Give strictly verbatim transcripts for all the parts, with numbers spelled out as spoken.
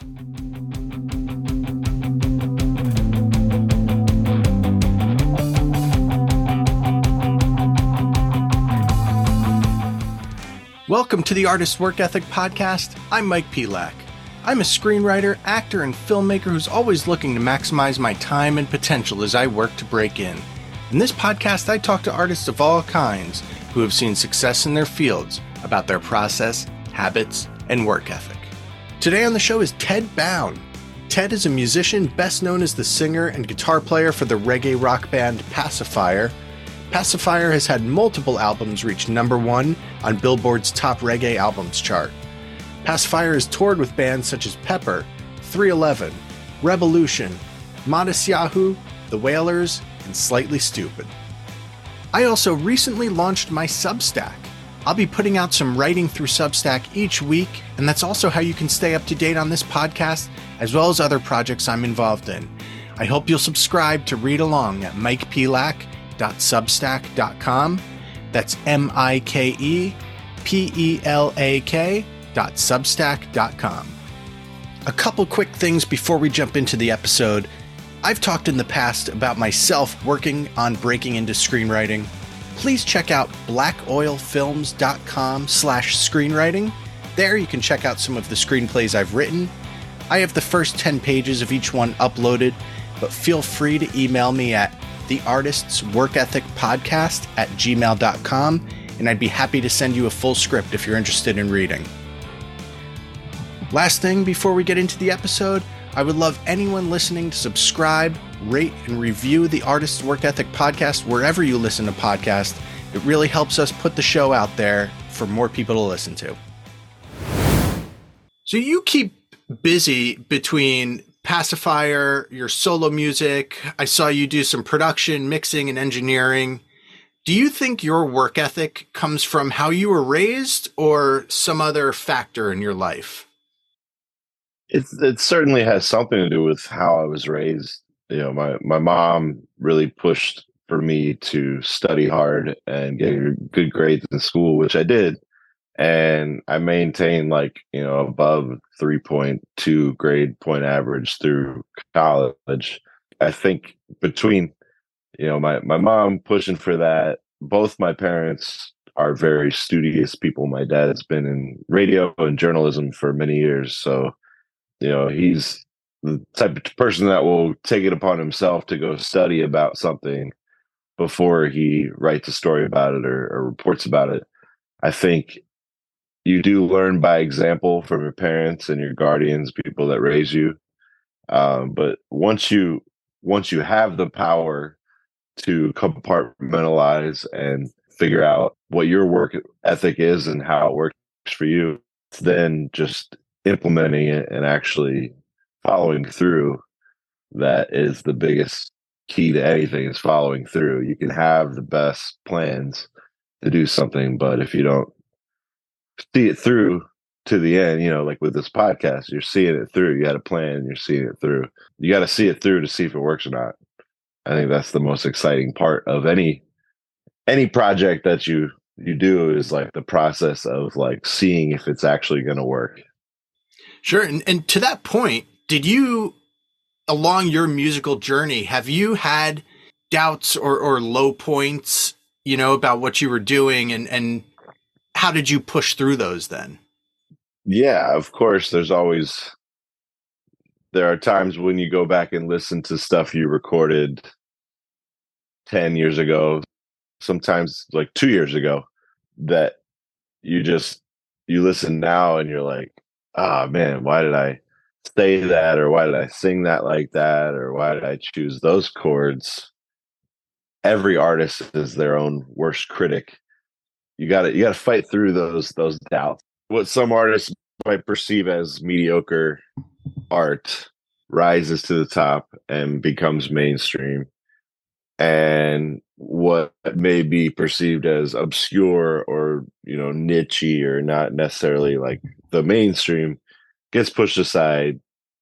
Welcome to the Artist Work Ethic Podcast. I'm Mike Pelak. I'm a screenwriter, actor, and filmmaker who's always looking to maximize my time and potential as I work to break in. In this podcast, I talk to artists of all kinds who have seen success in their fields about their process, habits, and work ethic. Today on the show is Ted Bown. Ted is a musician best known as the singer and guitar player for the reggae rock band Pacifier. Pacifier has had multiple albums reach number one on Billboard's Top Reggae Albums chart. Pacifier has toured with bands such as Pepper, three eleven, Revolution, Modest Yahoo, The Wailers, and Slightly Stoopid. I also recently launched my Substack. I'll be putting out some writing through Substack each week, and that's also how you can stay up to date on this podcast, as well as other projects I'm involved in. I hope you'll subscribe to read along at mike pelak dot substack dot com. That's M I K E P E L A K dot substack dot com. A couple quick things before we jump into the episode. I've talked in the past about myself working on breaking into screenwriting. Please check out black oil films dot com slash screenwriting. There you can check out some of the screenplays I've written. I have the first ten pages of each one uploaded, but feel free to email me at the artists work ethic podcast at gmail dot com, and I'd be happy to send you a full script if you're interested in reading. Last thing before we get into the episode, I would love anyone listening to subscribe, rate, and review the Artists Work Ethic podcast wherever you listen to podcasts. It really helps us put the show out there for more people to listen to. So you keep busy between Pacifier, your solo music. I saw you do some production, mixing, and engineering. Do you think your work ethic comes from how you were raised or some other factor in your life? It, it certainly has something to do with how I was raised. You know, my, my mom really pushed for me to study hard and get good grades in school, which I did. And I maintained like, you know, above three point two grade point average through college. I think between, you know, my, my mom pushing for that, both my parents are very studious people. My dad's been in radio and journalism for many years. So, you know, he's the type of person that will take it upon himself to go study about something before he writes a story about it or, or reports about it. I think you do learn by example from your parents and your guardians, people that raise you. Um, but once you once you have the power to compartmentalize and figure out what your work ethic is and how it works for you, it's then just implementing it and actually following through. That is the biggest key to anything, is following through. You can have the best plans to do something, but if you don't see it through to the end, you know, like with this podcast, you're seeing it through. You had a plan, you're seeing it through. You got to see it through to see if it works or not. I think that's the most exciting part of any any project that you you do, is like the process of like seeing if it's actually going to work. Sure. And, and to that point, did you, along your musical journey, have you had doubts or, or low points, you know, about what you were doing, and, and how did you push through those then? Yeah, of course. There's always, there are times when you go back and listen to stuff you recorded ten years ago, sometimes like two years ago, that you just, you listen now and you're like, ah, man, why did I say that? Or why did I sing that like that? Or why did I choose those chords? Every artist is their own worst critic. You gotta, you gotta fight through those, those doubts. What some artists might perceive as mediocre art rises to the top and becomes mainstream. And what may be perceived as obscure or, you know, niche-y or not necessarily like the mainstream gets pushed aside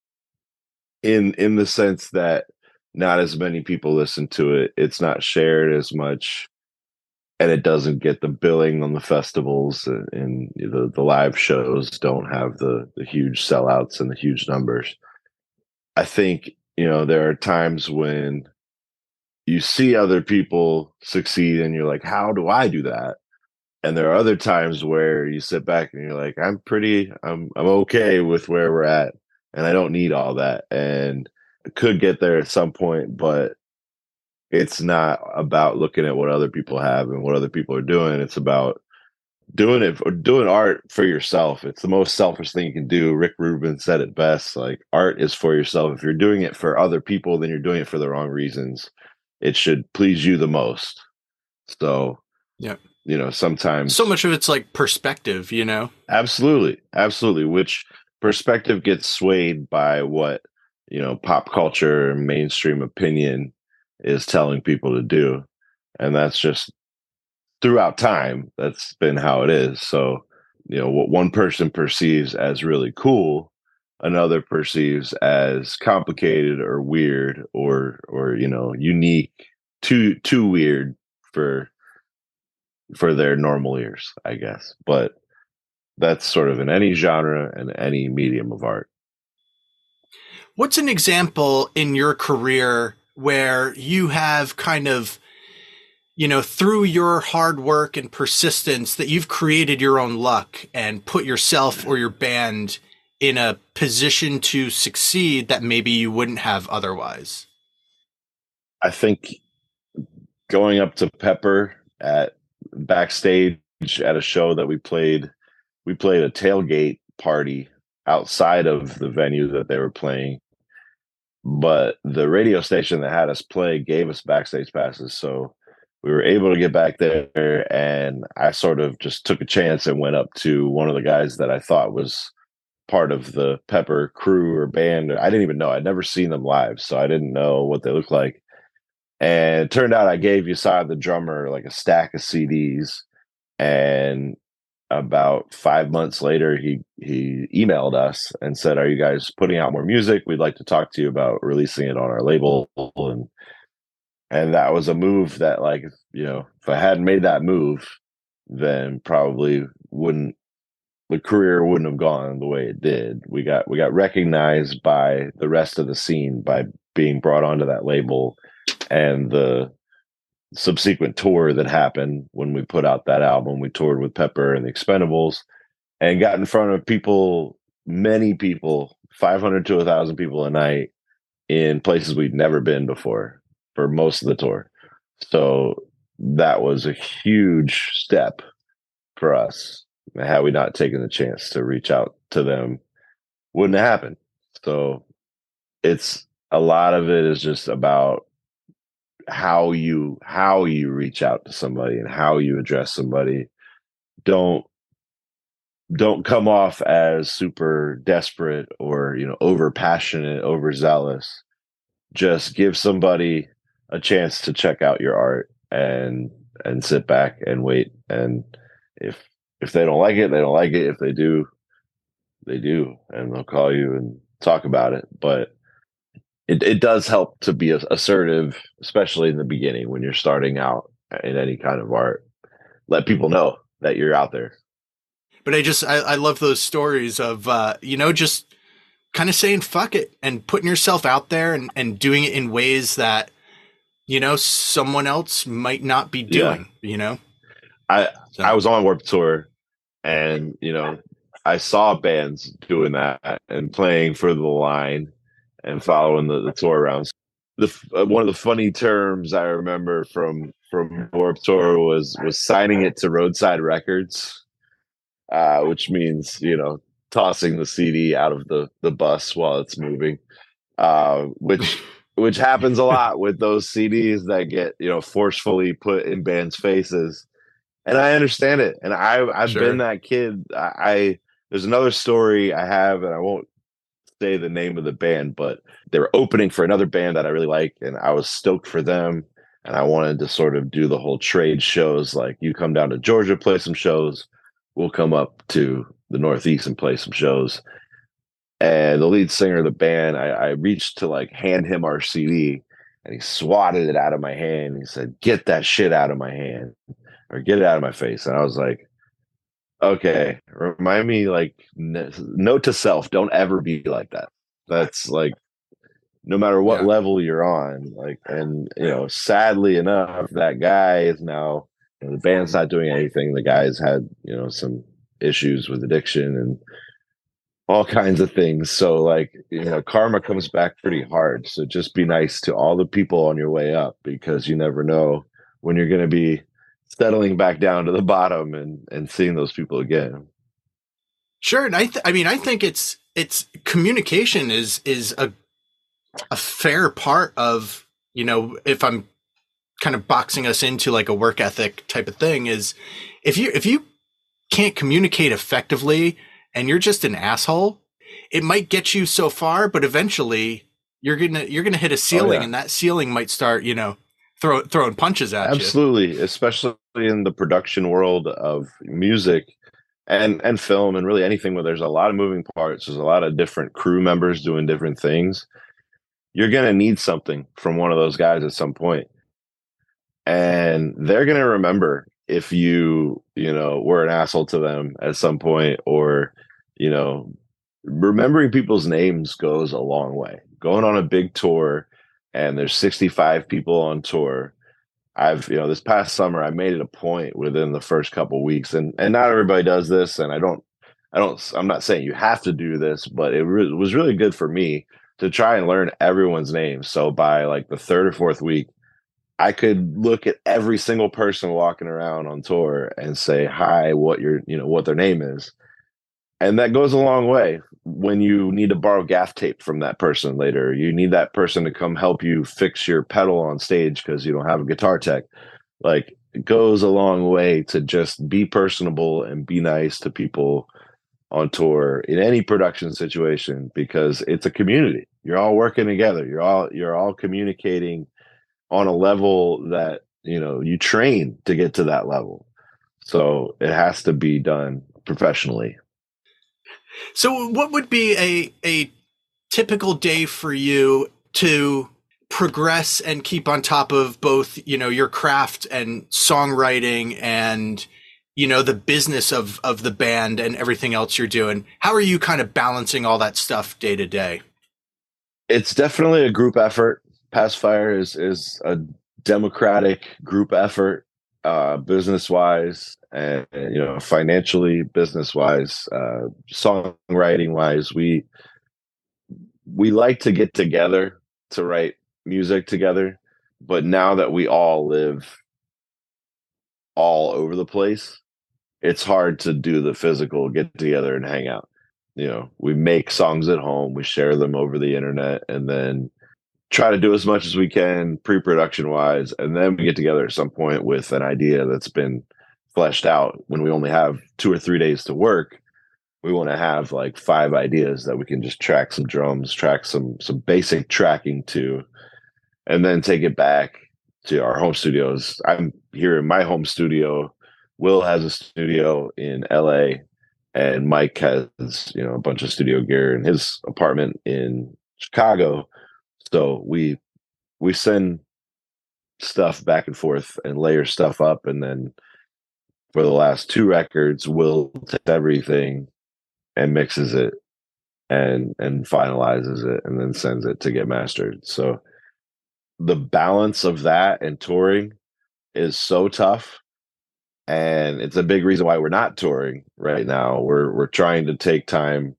in in the sense that not as many people listen to it. It's not shared as much. and it doesn't get the billing on the festivals, and, and the, the live shows don't have the, the huge sellouts and the huge numbers. I think, you know, there are times when you see other people succeed and you're like, how do I do that? And there are other times where you sit back and you're like, I'm pretty, I'm, I'm okay with where we're at, and I don't need all that. And I could get there at some point, but it's not about looking at what other people have and what other people are doing. It's about doing it, or doing art for yourself. It's the most selfish thing you can do. Rick Rubin said it best. Like, art is for yourself. If you're doing it for other people, then you're doing it for the wrong reasons. It should please you the most. So, yeah. You know, sometimes so much of it's like perspective, you know? Absolutely. Absolutely. Which perspective gets swayed by what, you know, pop culture, mainstream opinion is telling people to do. And that's just throughout time. That's been how it is. So, you know, what one person perceives as really cool, another perceives as complicated or weird or, or, you know, unique, too, too weird for, for their normal ears, I guess. But that's sort of in any genre and any medium of art. What's an example in your career where you have kind of, you know, through your hard work and persistence, that you've created your own luck and put yourself or your band in a position to succeed that maybe you wouldn't have otherwise? I think going up to Pepper at backstage at a show that we played, we played a tailgate party outside of the venue that they were playing, but the radio station that had us play gave us backstage passes. So we were able to get back there, and I sort of just took a chance and went up to one of the guys that I thought was part of the Pepper crew or band. I didn't even know. I'd never seen them live, so I didn't know what they looked like. And it turned out I gave Yesai, the drummer, like a stack of C Ds. And about five months later, he he emailed us and said, "Are you guys putting out more music? We'd like to talk to you about releasing it on our label." And and that was a move that, like, you know, if I hadn't made that move, then probably wouldn't the career wouldn't have gone the way it did. We got we got recognized by the rest of the scene by being brought onto that label, and the subsequent tour that happened when we put out that album. We toured with Pepper and the Expendables and got in front of people, many people, five hundred to a thousand people a night in places we'd never been before for most of the tour. So that was a huge step for us. Had we not taken the chance to reach out to them, wouldn't have happened. So it's a lot of it is just about how you how you reach out to somebody and how you address somebody. Don't don't come off as super desperate or, you know, over passionate, overzealous. Just give somebody a chance to check out your art and and sit back and wait. And if if they don't like it, they don't like it. If they do, they do, and they'll call you and talk about it. But It, it does help to be assertive, especially in the beginning when you're starting out in any kind of art. Let people know that you're out there. But I just, I, I love those stories of, uh, you know, just kind of saying fuck it and putting yourself out there and, and doing it in ways that, you know, someone else might not be doing, yeah. you know? I, so. I was on Warped Tour, and, you know, I saw bands doing that and playing for the line and following the, the tour around. The uh, one of the funny terms I remember from from Warped Tour was was signing it to Roadside Records, uh, which means, you know, tossing the C D out of the the bus while it's moving, uh, which which happens a lot with those C Ds that get, you know, forcefully put in bands' faces. And I understand it, and I I've sure. been that kid. I, I there's another story I have, and I won't say the name of the band, but they were opening for another band that I really like, and I was stoked for them, and I wanted to sort of do the whole trade shows, like, you come down to Georgia, play some shows, we'll come up to the Northeast and play some shows. And the lead singer of the band, I, I reached to like hand him our C D, and he swatted it out of my hand. He said, "Get that shit out of my hand." or get it out of my face. And I was like, okay, remind me, like, n- note to self, don't ever be like that. That's like, no matter what Yeah. level you're on, like, and, you know, sadly enough, that guy is now, you know, the band's not doing anything. The guy's had, you know, some issues with addiction and all kinds of things. So, like, you know, karma comes back pretty hard. So just be nice to all the people on your way up, because you never know when you're going to be settling back down to the bottom and and seeing those people again. Sure. And I, th- I mean, I think it's, it's communication is, is a, a fair part of, you know, if I'm kind of boxing us into like a work ethic type of thing, is if you, if you can't communicate effectively and you're just an asshole, it might get you so far, but eventually you're going to, you're going to hit a ceiling, oh, yeah. and that ceiling might start, you know, throw, throwing punches at Absolutely. you. Absolutely. Especially in the production world of music and, and film, and really anything where there's a lot of moving parts. There's a lot of different crew members doing different things. You're going to need something from one of those guys at some point. And they're going to remember if you, you know, were an asshole to them at some point, or, you know, remembering people's names goes a long way. Going on a big tour and there's sixty-five people on tour. I've, you know, this past summer, I made it a point within the first couple weeks, and, and not everybody does this. And I don't, I don't, I'm not saying you have to do this, but it re- was really good for me to try and learn everyone's name. So by like the third or fourth week, I could look at every single person walking around on tour and say hi, what your, you know, what their name is. And that goes a long way when you need to borrow gaff tape from that person later. You need that person to come help you fix your pedal on stage because you don't have a guitar tech. Like, it goes a long way to just be personable and be nice to people on tour in any production situation, because it's a community. You're all working together. You're all you're all communicating on a level that, you know, you train to get to that level. So it has to be done professionally. So what would be a a typical day for you to progress and keep on top of both, you know, your craft and songwriting and, you know, the business of of the band and everything else you're doing? How are you kind of balancing all that stuff day to day? It's definitely a group effort. Pastfire is is a democratic group effort, uh, business wise, and, you know, financially, business wise, uh, songwriting wise. We we like to get together to write music together, but now that we all live all over the place, it's hard to do the physical get together and hang out. You know, we make songs at home, we share them over the internet, and then try to do as much as we can pre-production wise, and then we get together at some point with an idea that's been fleshed out. When we only have two or three days to work, we want to have like five ideas that we can just track some drums, track some some basic tracking to, and then take it back to our home studios. I'm here in my home studio. Will has a studio in L A, and Mike has, you know, a bunch of studio gear in his apartment in Chicago. So we we send stuff back and forth and layer stuff up, and then for the last two records, Will takes everything and mixes it and and finalizes it and then sends it to get mastered. So the balance of that and touring is so tough, and it's a big reason why we're not touring right now. We're we're trying to take time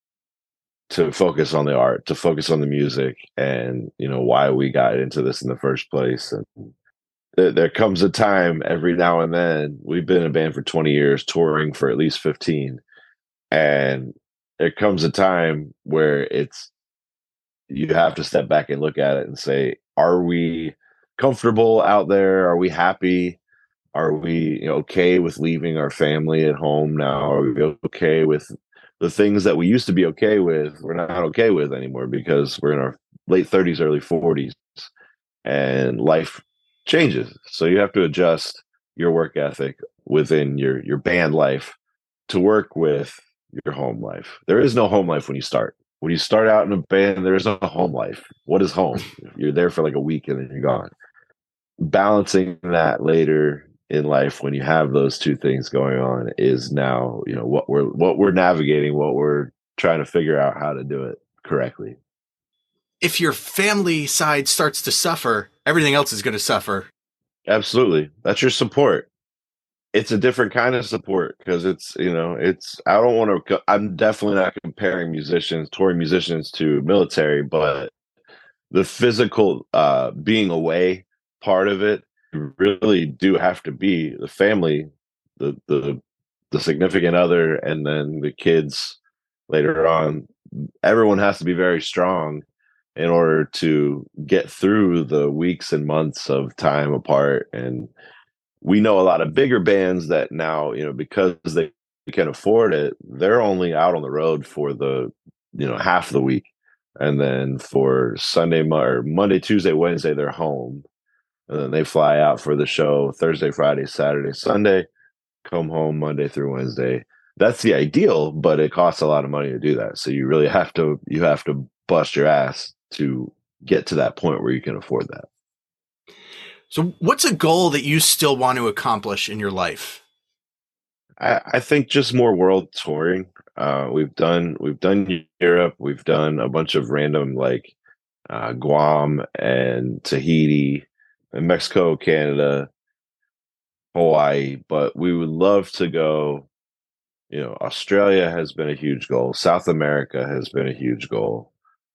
to focus on the art, to focus on the music, and, you know, why we got into this in the first place. And th- there comes a time every now and then. We've been in a band for twenty years, touring for at least fifteen, and there comes a time where it's, you have to step back and look at it and say, are we comfortable out there? Are we happy? Are we, you know, okay with leaving our family at home now? Are we okay with the things that we used to be okay with, we're not okay with anymore because we're in our late thirties, early forties, and life changes. So you have to adjust your work ethic within your your band life to work with your home life. There is no home life when you start. When you start out in a band, there is no home life. What is home? You're there for like a week and then you're gone. Balancing that later in life when you have those two things going on is now, you know, what we're what we're navigating, what we're trying to figure out how to do it correctly. If your family side starts to suffer, everything else is going to suffer. Absolutely. That's your support. It's a different kind of support because it's, you know, it's, I don't want to, I'm definitely not comparing musicians, touring musicians to military, but the physical uh, being away part of it, you really do have to be the family, the, the, the significant other, and then the kids later on. Everyone has to be very strong in order to get through the weeks and months of time apart. And we know a lot of bigger bands that now, you know, because they can afford it, they're only out on the road for the, you know, half the week. And then for Sunday, or Monday, Tuesday, Wednesday, they're home. And then they fly out for the show Thursday, Friday, Saturday, Sunday, come home Monday through Wednesday. That's the ideal, but it costs a lot of money to do that. So you really have to, you have to bust your ass to get to that point where you can afford that. So what's a goal that you still want to accomplish in your life? I, I think just more world touring. Uh, we've done, we've done Europe. We've done a bunch of random, like uh, Guam and Tahiti and Mexico, Canada, Hawaii, but we would love to go. You know, Australia has been a huge goal. South America has been a huge goal.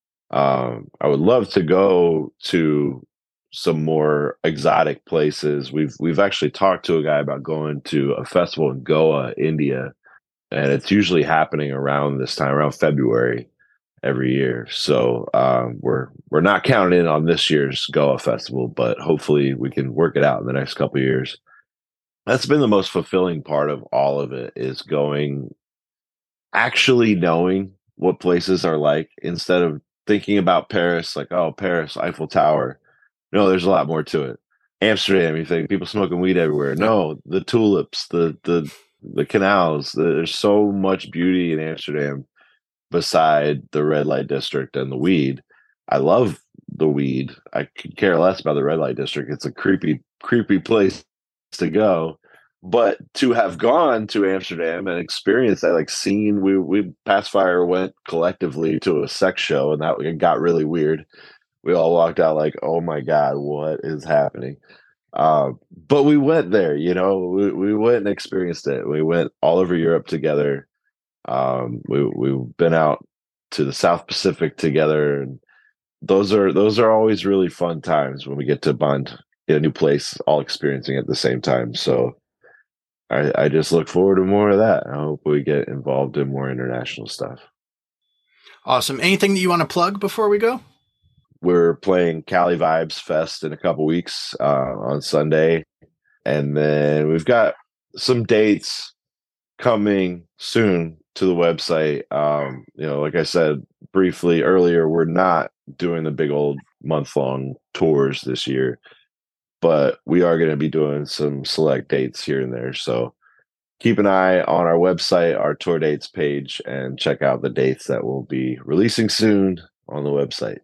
Um, I would love to go to some more exotic places. We've we've actually talked to a guy about going to a festival in Goa, India, and it's usually happening around this time, around February every year. So um, we're we're not counting in on this year's Goa festival, but hopefully we can work it out in the next couple of years. That's been the most fulfilling part of all of it, is going, actually knowing what places are like instead of thinking about Paris, like, oh, Paris, Eiffel Tower. No, there's a lot more to it. Amsterdam, you think people smoking weed everywhere. No, the tulips, the the the canals. There's so much beauty in Amsterdam beside the red light district and the weed. I love the weed. I could care less about the red light district. It's a creepy, creepy place to go. But to have gone to Amsterdam and experienced that, like seen, we we Passfire went collectively to a sex show, and that it got really weird. We all walked out like, oh my God, what is happening? Uh, but we went there, you know, we, we went and experienced it. We went all over Europe together. Um, we, we've been out to the South Pacific together. And those are, those are always really fun times when we get to bond in a new place, all experiencing it at the same time. So I, I just look forward to more of that. I hope we get involved in more international stuff. Awesome. Anything that you want to plug before we go? We're playing Cali Vibes Fest in a couple weeks uh, on Sunday. And then we've got some dates coming soon to the website. Um, you know, like I said briefly earlier, we're not doing the big old month-long tours this year, but we are going to be doing some select dates here and there. So keep an eye on our website, our tour dates page, and check out the dates that we'll be releasing soon on the website.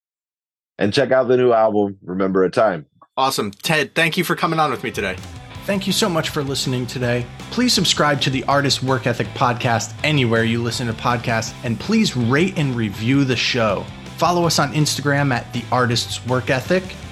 And check out the new album, Remember a Time. Awesome. Ted, thank you for coming on with me today. Thank you so much for listening today. Please subscribe to the Artist Work Ethic Podcast anywhere you listen to podcasts, and please rate and review the show. Follow us on Instagram at The Artist's Work Ethic,